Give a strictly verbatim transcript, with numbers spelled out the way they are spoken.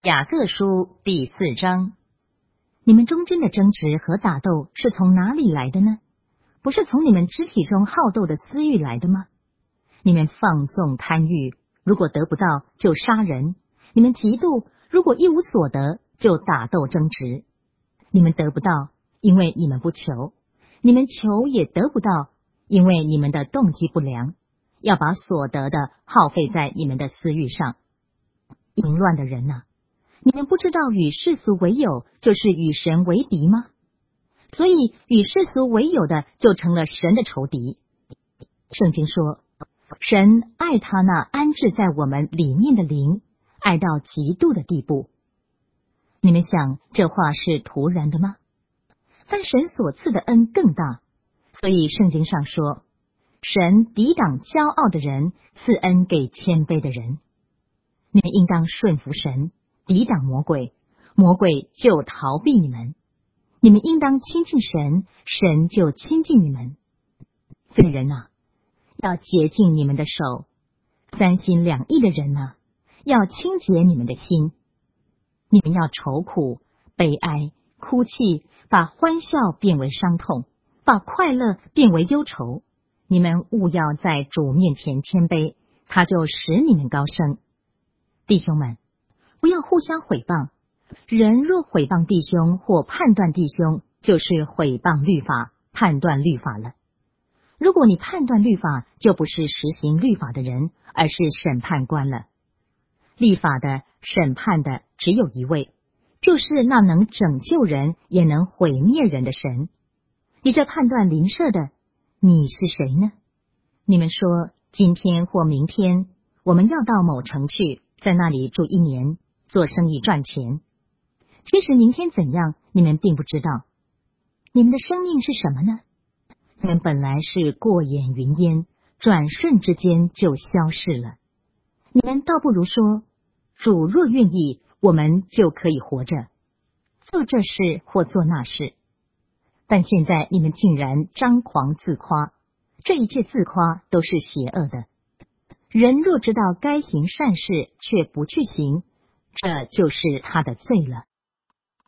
雅各书第四章。你们中间的争执和打斗是从哪里来的呢？不是从你们肢体中好斗的私欲来的吗？你们放纵贪欲，如果得不到就杀人；你们嫉妒，如果一无所得就打斗争执。你们得不到，因为你们不求；你们求也得不到，因为你们的动机不良，要把所得的耗费在你们的私欲上。淫乱的人啊，你们不知道与世俗为友就是与神为敌吗？所以与世俗为友的就成了神的仇敌。圣经说，神爱他那安置在我们里面的灵，爱到极度的地步。你们想这话是突然的吗？但神所赐的恩更大，所以圣经上说，神抵挡骄傲的人，赐恩给谦卑的人。你们应当顺服神，抵挡魔鬼，魔鬼就逃避你们。你们应当亲近神，神就亲近你们。罪人啊，要洁净你们的手；三心两意的人啊，要清洁你们的心。你们要愁苦、悲哀、哭泣，把欢笑变为伤痛，把快乐变为忧愁。你们务要在主面前谦卑，他就使你们高升。弟兄们，不要互相毁谤。人若毁谤弟兄或判断弟兄，就是毁谤律法，判断律法了。如果你判断律法，就不是实行律法的人，而是审判官了。立法的、审判的只有一位，就是那能拯救人也能毁灭人的神。你这判断邻舍的，你是谁呢？你们说，今天或明天我们要到某城去，在那里住一年，做生意赚钱。其实明天怎样，你们并不知道。你们的生命是什么呢？你们本来是过眼云烟，转瞬之间就消逝了。你们倒不如说，主若愿意，我们就可以活着，做这事或做那事。但现在你们竟然张狂自夸，这一切自夸都是邪恶的。人若知道该行善事，却不去行，这就是他的罪了。